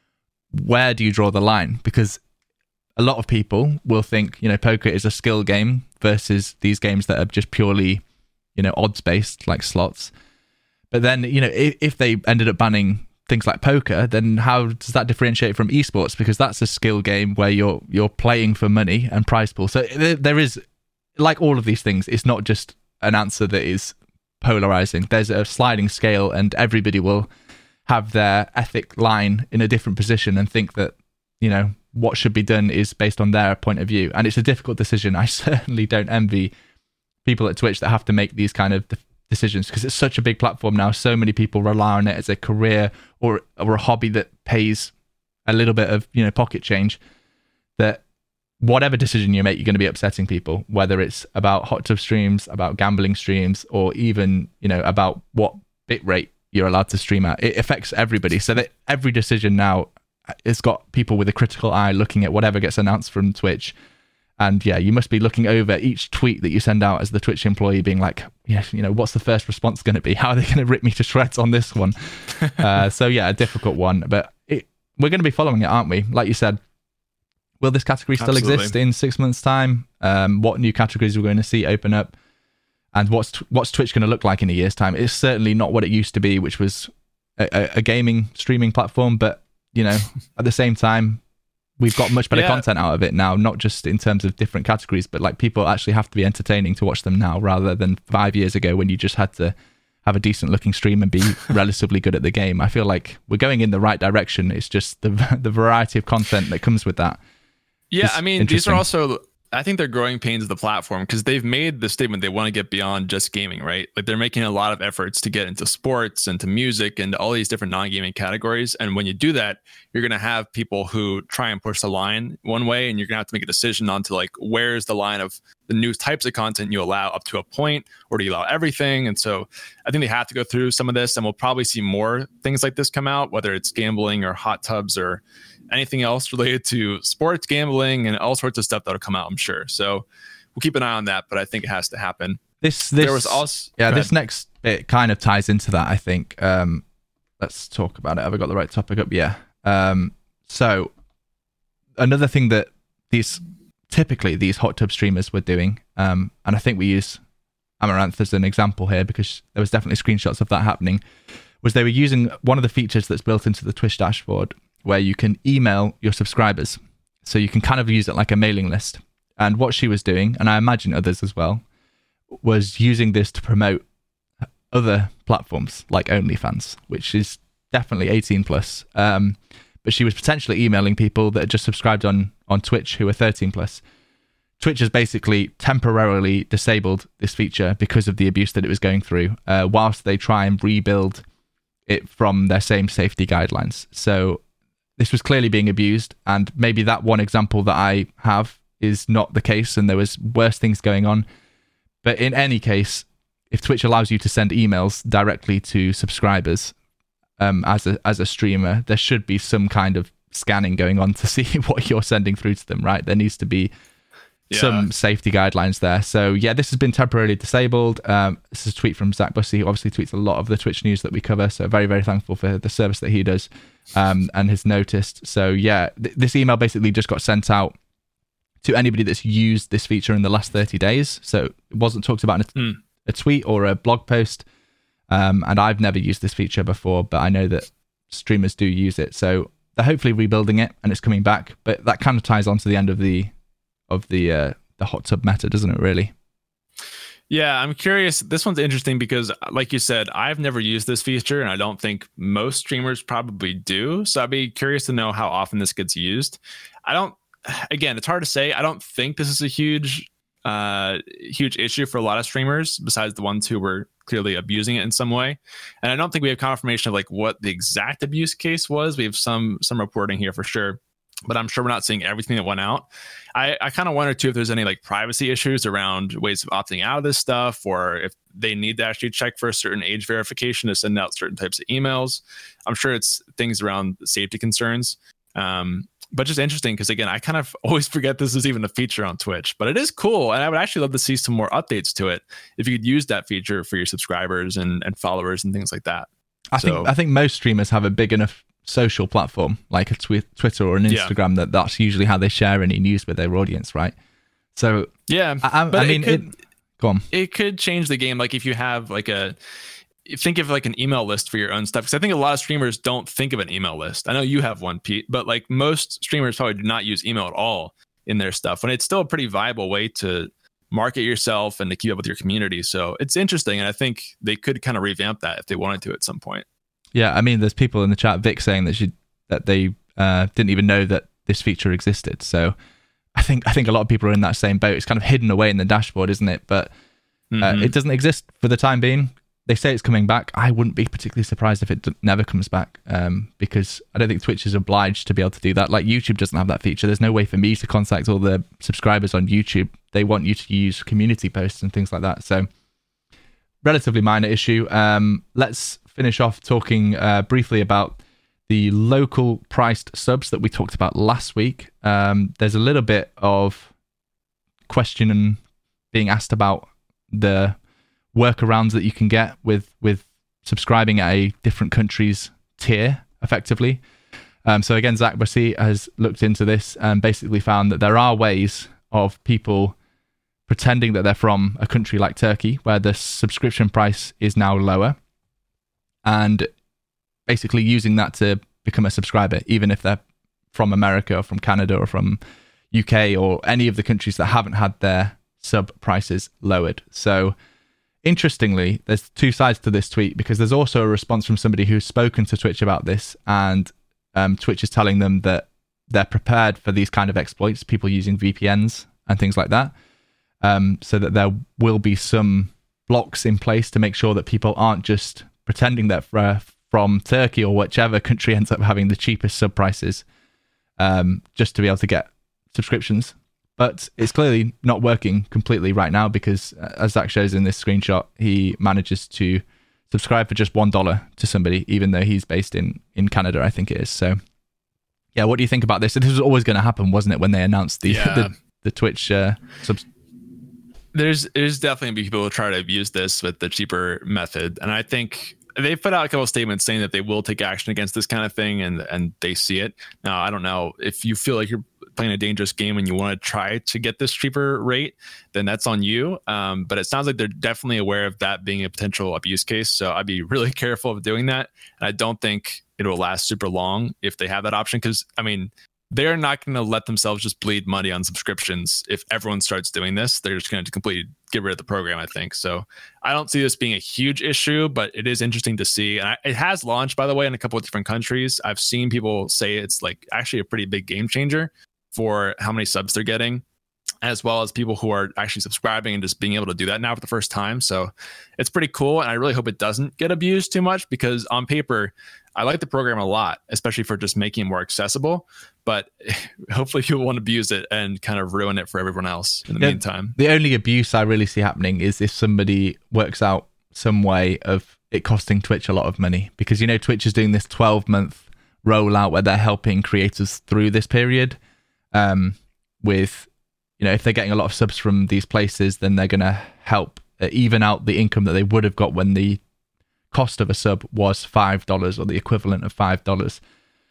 where do you draw the line? Because a lot of people will think, poker is a skill game versus these games that are just purely, odds based like slots. But then, if they ended up banning things like poker, then how does that differentiate from esports? Because that's a skill game where you're playing for money and prize pool. So there is, like all of these things, it's not just an answer that is polarizing. There's a sliding scale, and everybody will have their ethic line in a different position and think that, what should be done is based on their point of view. And it's a difficult decision. I certainly don't envy people at Twitch that have to make these kind of decisions, because it's such a big platform now. So many people rely on it as a career or a hobby that pays a little bit of pocket change, that whatever decision you make, you're going to be upsetting people, whether it's about hot tub streams, about gambling streams, or even about what bitrate you're allowed to stream at. It affects everybody, so that every decision now has got people with a critical eye looking at whatever gets announced from Twitch. And you must be looking over each tweet that you send out as the Twitch employee, being like, what's the first response going to be? How are they going to rip me to shreds on this one? So a difficult one. But we're going to be following it, aren't we? Like you said, will this category still exist in 6 months' time? What new categories we're going to see open up? And what's Twitch going to look like in a year's time? It's certainly not what it used to be, which was a gaming streaming platform. But, at the same time, we've got much better content out of it now, not just in terms of different categories, but like people actually have to be entertaining to watch them now, rather than 5 years ago when you just had to have a decent looking stream and be relatively good at the game. I feel like we're going in the right direction. It's just the variety of content that comes with that. Yeah, I mean, these are also, I think they're growing pains of the platform, because they've made the statement they want to get beyond just gaming, right? Like they're making a lot of efforts to get into sports and to music and all these different non-gaming categories. And when you do that, you're going to have people who try and push the line one way, and you're going to have to make a decision onto like, where's the line of the new types of content you allow up to a point, or do you allow everything? And so I think they have to go through some of this, and we'll probably see more things like this come out, whether it's gambling or hot tubs or anything else related to sports, gambling, and all sorts of stuff that'll come out, I'm sure. So we'll keep an eye on that, but I think it has to happen. This next bit kind of ties into that, I think. Let's talk about it. Have I got the right topic up? Yeah. So another thing that these hot tub streamers were doing, and I think we use Amaranth as an example here, because there was definitely screenshots of that happening, was they were using one of the features that's built into the Twitch dashboard where you can email your subscribers. So you can kind of use it like a mailing list. And what she was doing, and I imagine others as well, was using this to promote other platforms like OnlyFans, which is definitely 18 plus. But she was potentially emailing people that had just subscribed on Twitch who are 13 plus. Twitch has basically temporarily disabled this feature because of the abuse that it was going through, whilst they try and rebuild it from their same safety guidelines. So this was clearly being abused, and maybe that one example that I have is not the case, and there was worse things going on. But in any case, if Twitch allows you to send emails directly to subscribers as a streamer, there should be some kind of scanning going on to see what you're sending through to them, right? There needs to be some safety guidelines there. So yeah, this has been temporarily disabled. This is a tweet from Zach Bussey, who obviously tweets a lot of the Twitch news that we cover. So very, very thankful for the service that he does and has noticed. So yeah, this email basically just got sent out to anybody that's used this feature in the last 30 days. So it wasn't talked about in a tweet or a blog post. And I've never used this feature before, but I know that streamers do use it. So they're hopefully rebuilding it and it's coming back. But that kind of ties on to the end of the hot tub meta, doesn't it, really? Yeah, I'm curious. This one's interesting because, like you said, I've never used this feature, and I don't think most streamers probably do. So I'd be curious to know how often this gets used. Again, it's hard to say. I don't think this is a huge issue for a lot of streamers, besides the ones who were clearly abusing it in some way. And I don't think we have confirmation of like what the exact abuse case was. We have some reporting here for sure, but I'm sure we're not seeing everything that went out. I kind of wonder too if there's any like privacy issues around ways of opting out of this stuff, or if they need to actually check for a certain age verification to send out certain types of emails. I'm sure it's things around safety concerns. But just interesting because, again, I kind of always forget this is even a feature on Twitch, but it is cool. And I would actually love to see some more updates to it if you could use that feature for your subscribers and followers and things like that. I think most streamers have a big enough social platform like a Twitter or an Instagram that's usually how they share any news with their audience, right? So yeah, go on. It could change the game. Like if you have like think of like an email list for your own stuff, because I think a lot of streamers don't think of an email list. I know you have one, Pete, but like most streamers probably do not use email at all in their stuff, when it's still a pretty viable way to market yourself and to keep up with your community. So it's interesting, and I think they could kind of revamp that if they wanted to at some point. Yeah, I mean, there's people in the chat, Vic, saying that they didn't even know that this feature existed. So I think a lot of people are in that same boat. It's kind of hidden away in the dashboard, isn't it? But it doesn't exist for the time being. They say it's coming back. I wouldn't be particularly surprised if it never comes back, because I don't think Twitch is obliged to be able to do that. Like YouTube doesn't have that feature. There's no way for me to contact all the subscribers on YouTube. They want you to use community posts and things like that. So relatively minor issue. Let's finish off talking briefly about the local priced subs that we talked about last week. There's a little bit of question and being asked about the workarounds that you can get with subscribing at a different country's tier effectively. So again, Zach Bussey has looked into this and basically found that there are ways of people pretending that they're from a country like Turkey, where the subscription price is now lower, and basically using that to become a subscriber, even if they're from America or from Canada or from UK or any of the countries that haven't had their sub prices lowered. So interestingly, there's two sides to this tweet, because there's also a response from somebody who's spoken to Twitch about this, and Twitch is telling them that they're prepared for these kind of exploits, people using VPNs and things like that, so that there will be some blocks in place to make sure that people aren't just pretending that from Turkey or whichever country ends up having the cheapest sub prices, just to be able to get subscriptions. But it's clearly not working completely right now, because as Zach shows in this screenshot, he manages to subscribe for just $1 to somebody, even though he's based in Canada, I think it is. So yeah, what do you think about this? This was always going to happen, wasn't it, when they announced the Twitch subs? There's definitely going to be people who try to abuse this with the cheaper method. And I think they put out a couple of statements saying that they will take action against this kind of thing, and they see it. Now, I don't know if you feel like you're playing a dangerous game and you want to try to get this cheaper rate, then that's on you. But it sounds like they're definitely aware of that being a potential abuse case. So I'd be really careful of doing that. And I don't think it will last super long if they have that option. Because, I mean, they're not going to let themselves just bleed money on subscriptions. If everyone starts doing this, they're just going to completely get rid of the program, I think. So I don't see this being a huge issue, but it is interesting to see. And it has launched, by the way, in a couple of different countries. I've seen people say it's like actually a pretty big game changer for how many subs they're getting, as well as people who are actually subscribing and just being able to do that now for the first time. So it's pretty cool. And I really hope it doesn't get abused too much, because on paper, I like the program a lot, especially for just making it more accessible. But hopefully people won't abuse it and kind of ruin it for everyone else in the meantime. The only abuse I really see happening is if somebody works out some way of it costing Twitch a lot of money. Because, you know, Twitch is doing this 12-month rollout where they're helping creators through this period with, you know, if they're getting a lot of subs from these places, then they're going to help even out the income that they would have got when the cost of a sub was $5 or the equivalent of $5.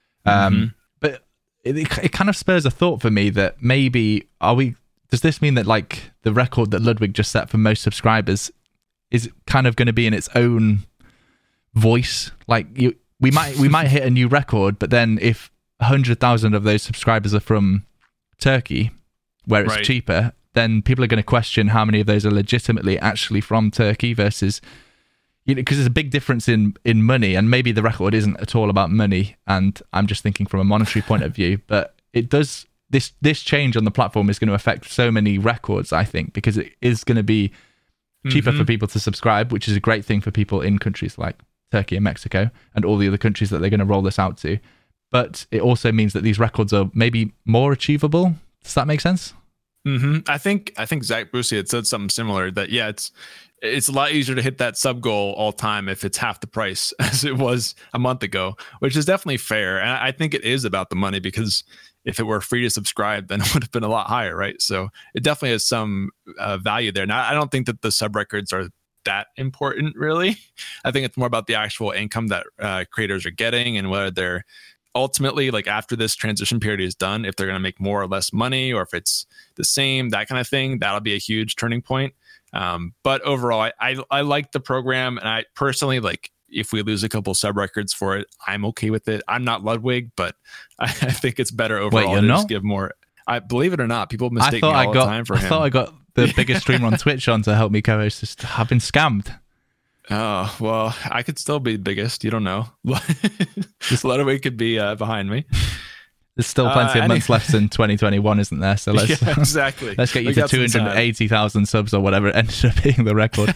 But it kind of spurs a thought for me that maybe does this mean that like the record that Ludwig just set for most subscribers is kind of going to be in its own voice? Like we might hit a new record, but then if 100,000 of those subscribers are from Turkey, where it's cheaper, then people are going to question how many of those are legitimately actually from Turkey versus, you know, because there's a big difference in money, and maybe the record isn't at all about money, and I'm just thinking from a monetary point of view, but it does, this change on the platform is going to affect so many records, I think, because it is going to be cheaper for people to subscribe, which is a great thing for people in countries like Turkey and Mexico and all the other countries that they're going to roll this out to. But it also means that these records are maybe more achievable. Does that make sense? I think Zach Brucey had said something similar, that it's a lot easier to hit that sub goal all time if it's half the price as it was a month ago, which is definitely fair. And I think it is about the money, because if it were free to subscribe, then it would have been a lot higher, right? So it definitely has some value there. Now, I don't think that the sub records are that important, really. I think it's more about the actual income that creators are getting, and whether they're ultimately, like after this transition period is done, if they're going to make more or less money, or if it's the same, that kind of thing. That'll be a huge turning point. But overall, I like the program, and I personally, like, if we lose a couple sub records for it, I'm okay with it. I'm not Ludwig, but I think it's better overall. Wait, to just give more. I believe it or not, people mistake me all the time for him. I thought I got the biggest streamer on Twitch on to help me co-host. I've been scammed. Oh, well, I could still be the biggest. You don't know. Ludwig could be behind me. There's still plenty of months left in 2021, isn't there? So let's exactly. Let's get you to 280,000 subs or whatever it ended up being the record.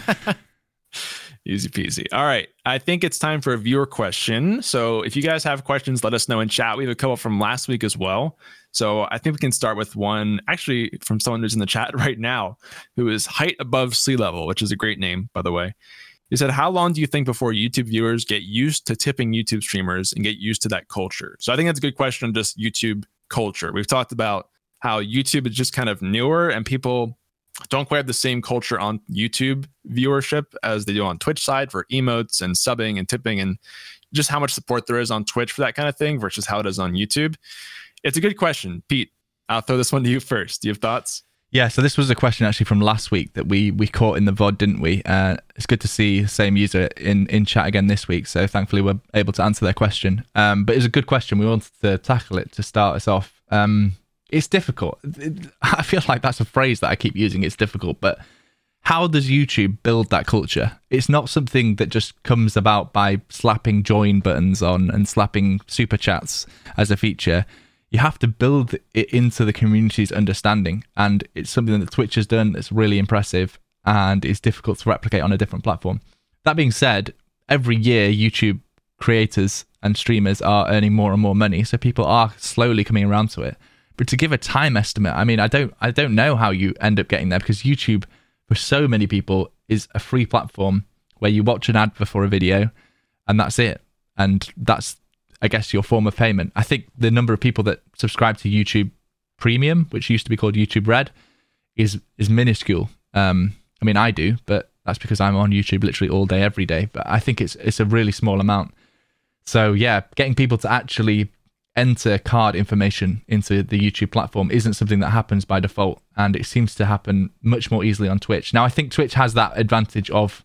Easy peasy. All right. I think it's time for a viewer question. So if you guys have questions, let us know in chat. We have a couple from last week as well. So I think we can start with one actually from someone who's in the chat right now, who is Height Above Sea Level, which is a great name, by the way. He said, how long do you think before YouTube viewers get used to tipping YouTube streamers and get used to that culture? So I think that's a good question on just YouTube culture. We've talked about how YouTube is just kind of newer, and people don't quite have the same culture on YouTube viewership as they do on Twitch side for emotes and subbing and tipping, and just how much support there is on Twitch for that kind of thing versus how it is on YouTube. It's a good question. Pete, I'll throw this one to you first. Do you have thoughts? Yeah, so this was a question actually from last week that we caught in the VOD, didn't we? It's good to see the same user in chat again this week, so thankfully we're able to answer their question. But it's a good question. We wanted to tackle it to start us off. It's difficult. I feel like that's a phrase that I keep using. It's difficult, but how does YouTube build that culture? It's not something that just comes about by slapping join buttons on and slapping super chats as a feature. You have to build it into the community's understanding, and it's something that Twitch has done that's really impressive and is difficult to replicate on a different platform. That being said, every year YouTube creators and streamers are earning more and more money, so people are slowly coming around to it. But to give a time estimate, I mean, I don't know how you end up getting there, because YouTube, for so many people, is a free platform where you watch an ad before a video, and that's it. And that's, I guess, your form of payment. I think the number of people that subscribe to YouTube Premium, which used to be called YouTube Red, is minuscule. I mean, I do, but that's because I'm on YouTube literally all day, every day. But I think it's a really small amount. So yeah, getting people to actually enter card information into the YouTube platform isn't something that happens by default, and it seems to happen much more easily on Twitch. Now, I think Twitch has that advantage of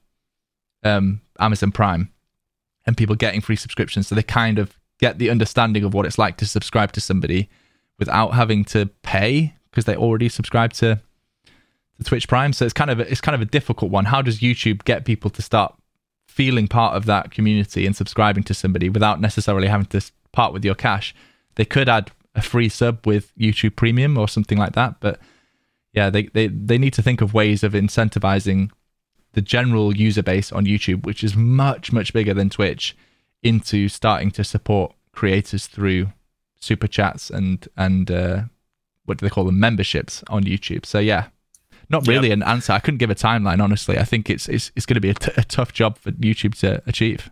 Amazon Prime and people getting free subscriptions, so they kind of get the understanding of what it's like to subscribe to somebody without having to pay because they already subscribe to the Twitch Prime. So it's kind of a difficult one. How does YouTube get people to start feeling part of that community and subscribing to somebody without necessarily having to part with your cash? They could add a free sub with YouTube Premium or something like that, but yeah, they need to think of ways of incentivizing the general user base on YouTube, which is much, much bigger than Twitch, into starting to support creators through super chats and what do they call them, memberships on YouTube. So yeah, not really an answer. I couldn't give a timeline, honestly. I think it's going to be a tough job for YouTube to achieve.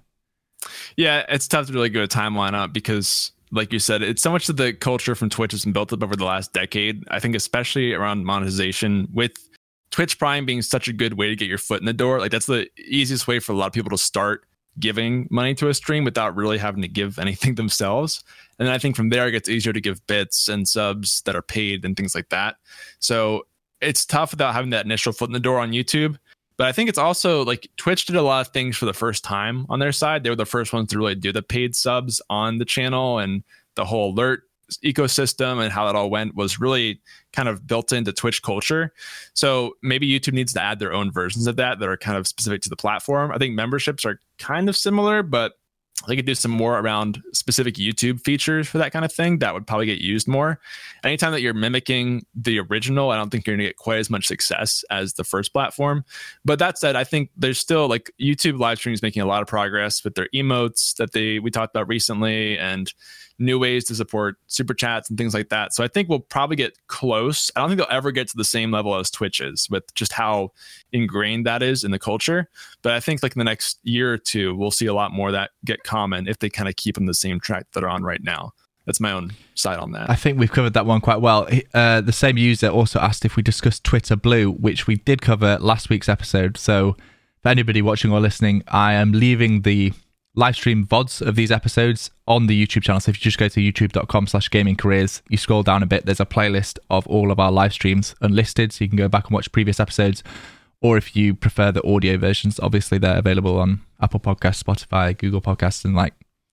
Yeah, it's tough to really give a timeline up because, like you said, it's so much of the culture from Twitch has been built up over the last decade. I think especially around monetization, with Twitch Prime being such a good way to get your foot in the door. Like that's the easiest way for a lot of people to start giving money to a stream without really having to give anything themselves. And then I think from there it gets easier to give bits and subs that are paid and things like that. So it's tough without having that initial foot in the door on YouTube. But I think it's also like Twitch did a lot of things for the first time on their side. They were the first ones to really do the paid subs on the channel, and the whole alert ecosystem and how it all went was really kind of built into Twitch culture. So maybe YouTube needs to add their own versions of that are kind of specific to the platform. I think memberships are kind of similar, but they could do some more around specific YouTube features for that kind of thing. That would probably get used more. Anytime that you're mimicking the original, I don't think you're going to get quite as much success as the first platform. But that said, I think there's still like YouTube live streams making a lot of progress with their emotes that we talked about recently, and new ways to support super chats and things like that. So I think we'll probably get close. I don't think they'll ever get to the same level as Twitch is with just how ingrained that is in the culture. But I think like in the next year or two, we'll see a lot more of that get common if they kind of keep on the same track that are on right now. That's my own side on that. I think we've covered that one quite well. The same user also asked if we discussed Twitter Blue, which we did cover last week's episode. So for anybody watching or listening, I am leaving the live stream VODs of these episodes on the YouTube channel. So if you just go to youtube.com/gamingcareers, you scroll down a bit, there's a playlist of all of our live streams unlisted, so you can go back and watch previous episodes. Or if you prefer the audio versions, obviously they're available on Apple Podcasts, Spotify, Google Podcasts, and like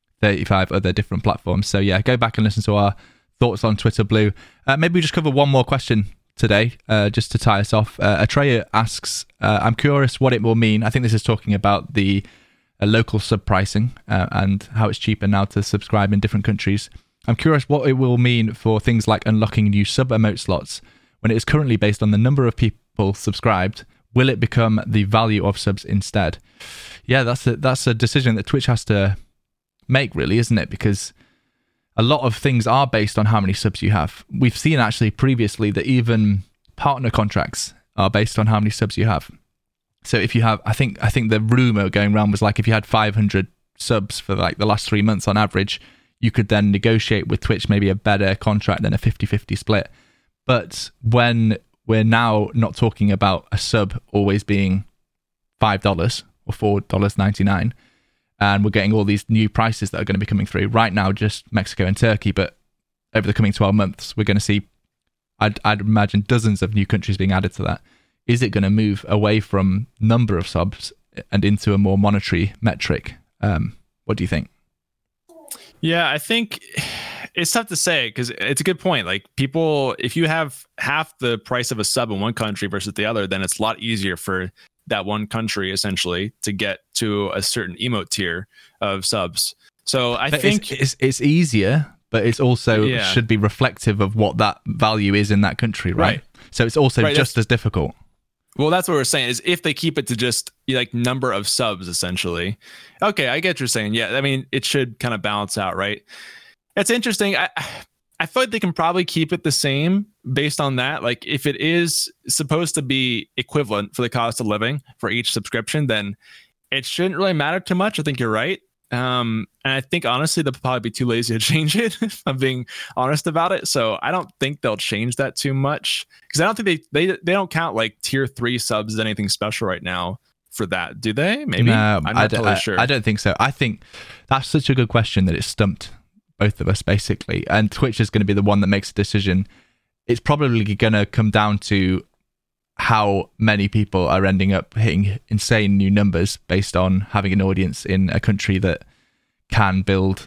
35 other different platforms. So yeah, go back and listen to our thoughts on Twitter Blue. Maybe we just cover one more question today, just to tie us off. Atreya asks, I'm curious what it will mean. I think this is talking about the local sub pricing and how it's cheaper now to subscribe in different countries. I'm curious what it will mean for things like unlocking new sub emote slots when it is currently based on the number of people subscribed. Will it become the value of subs instead? Yeah, that's a decision that Twitch has to make, really, isn't it? Because a lot of things are based on how many subs you have. We've seen actually previously that even partner contracts are based on how many subs you have. So if you have, I think the rumor going around was like if you had 500 subs for like the last 3 months on average, you could then negotiate with Twitch maybe a better contract than a 50-50 split. But when we're now not talking about a sub always being $5 or $4.99, and we're getting all these new prices that are going to be coming through right now, just Mexico and Turkey, but over the coming 12 months, we're going to see, I'd imagine, dozens of new countries being added to that. Is it going to move away from number of subs and into a more monetary metric? What do you think? Yeah, I think it's tough to say because it's a good point. Like people, if you have half the price of a sub in one country versus the other, then it's a lot easier for that one country essentially to get to a certain emote tier of subs. So I think it's easier, but it's also should be reflective of what that value is in that country, right? So it's also just as difficult. Well, that's what we're saying is if they keep it to just like number of subs, essentially. Okay, I get what you're saying. Yeah, I mean, it should kind of balance out, right? It's interesting. I feel like they can probably keep it the same based on that. Like if it is supposed to be equivalent for the cost of living for each subscription, then it shouldn't really matter too much. I think you're right. And I think honestly, they'll probably be too lazy to change it if I'm being honest about it. So I don't think they'll change that too much because I don't think they don't count like tier 3 subs as anything special right now for that. Do they? Maybe. No, I'm not totally sure. I don't think so. I think that's such a good question that it's stumped both of us basically, and Twitch is going to be the one that makes a decision. It's probably going to come down to how many people are ending up hitting insane new numbers based on having an audience in a country that can build,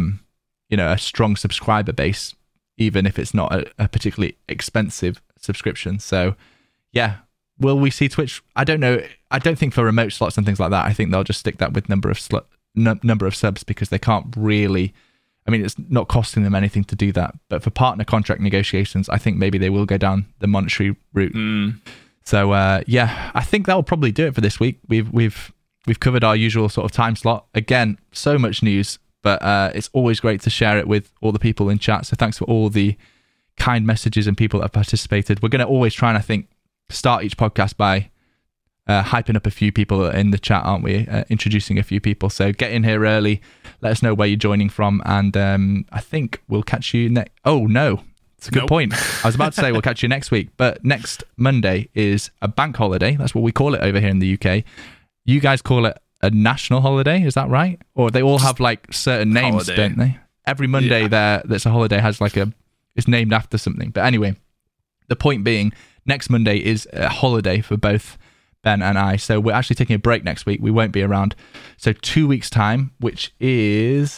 a strong subscriber base, even if it's not a particularly expensive subscription. So, yeah, will we see Twitch? I don't know. I don't think for remote slots and things like that. I think they'll just stick that with number of subs, because they can't really. I mean, it's not costing them anything to do that. But for partner contract negotiations, I think maybe they will go down the monetary route. So I think that will probably do it for this week. We've covered our usual sort of time slot. Again, so much news, but it's always great to share it with all the people in chat. So thanks for all the kind messages and people that have participated. We're going to always try and, I think, start each podcast by hyping up a few people in the chat, aren't we? Introducing a few people. So get in here early. Let us know where you're joining from. And I think we'll catch you next. Oh, no. It's a good point. I was about to say we'll catch you next week. But next Monday is a bank holiday. That's what we call it over here in the UK. You guys call it a national holiday. Is that right? Or they all have like certain names, don't they? Every Monday that's a holiday has it's named after something. But anyway, the point being, next Monday is a holiday for both Ben and I. So we're actually taking a break next week. We won't be around. So 2 weeks' time, which is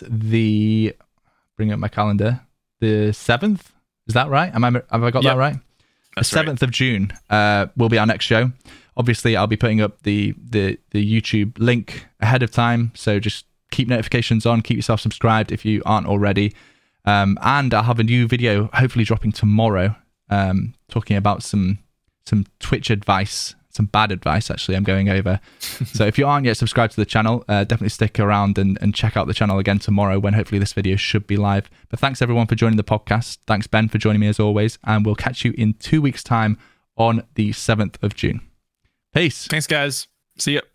bring up my calendar, the 7th. Is that right? Have I got that right? That's the 7th of June will be our next show. Obviously, I'll be putting up the YouTube link ahead of time. So just keep notifications on. Keep yourself subscribed if you aren't already. And I'll have a new video hopefully dropping tomorrow, talking about some Twitch advice, some bad advice actually I'm going over. So if you aren't yet subscribed to the channel, definitely stick around and check out the channel again tomorrow, when hopefully this video should be live. But thanks everyone for joining the podcast. Thanks Ben for joining me as always, and we'll catch you in 2 weeks' time on the 7th of June. Peace. Thanks guys. See ya.